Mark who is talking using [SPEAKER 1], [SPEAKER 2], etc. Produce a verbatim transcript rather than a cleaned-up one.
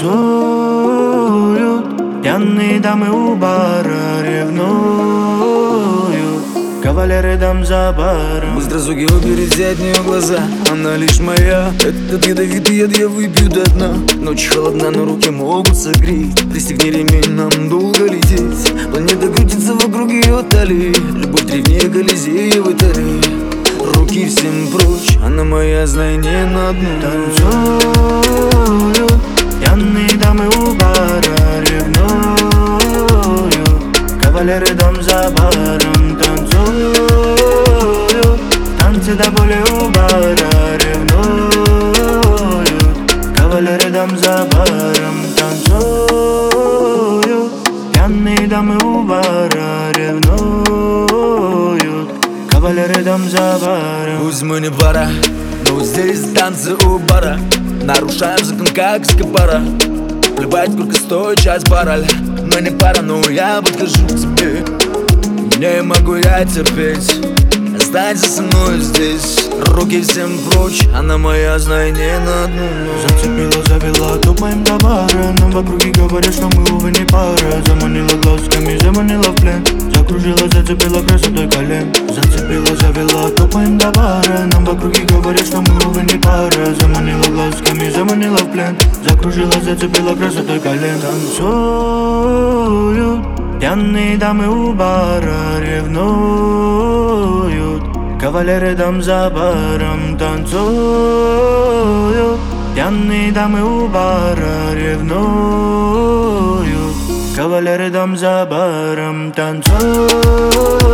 [SPEAKER 1] танцуют, пьяные дамы у бара ревнуют, кавалеры дам за баром.
[SPEAKER 2] Быстро звуки убери от нее глаза, она лишь моя. Этот ядовитый яд я выпью до дна. Ночь холодна, но руки могут согреть. Пристегни ремень, нам долго лететь. Планета крутится вокруг ее талии. Любовь древнее Колизея в Италии. Руки всем прочь, она моя, знай, не на одну.
[SPEAKER 1] Танцуют, пьяные дамы у бара ревнуют, кавалеры дам за баром. Танцуют, танцы до боли у бара ревнуют, кавалеры дам за баром. Танцуют, пьяные дамы у бара ревнуют, кавалеры дам за баром.
[SPEAKER 2] Пусть мы не пара, но здесь танцы у бара. Нарушаем закон, как Эскобара. Плевать, сколько стоит час баррель. Мы не пара, но я подхожу к тебе. Не могу я терпеть, останься со мной здесь. Руки всем прочь, она моя, знай, не на одну ночь.
[SPEAKER 1] Зацепила, завела, топаем до бара. Нам в округе говорят, что мы, увы, не пара. Заманила глазками, заманила в плен. Закружила, зацепила красотой колен. Зацепила, завела, топаем до бара. Нам в округе говорят, что мы, увы, не пара. Заманила глазками, заманила в плен. Закружила, зацепила красотой колен. Танцуют, пьяные дамы у бара ревнуют, кавалеры дам за баром. Танцуют, пьяные дамы у бара ревнуют, кавалеры дам за баром. Танцуют.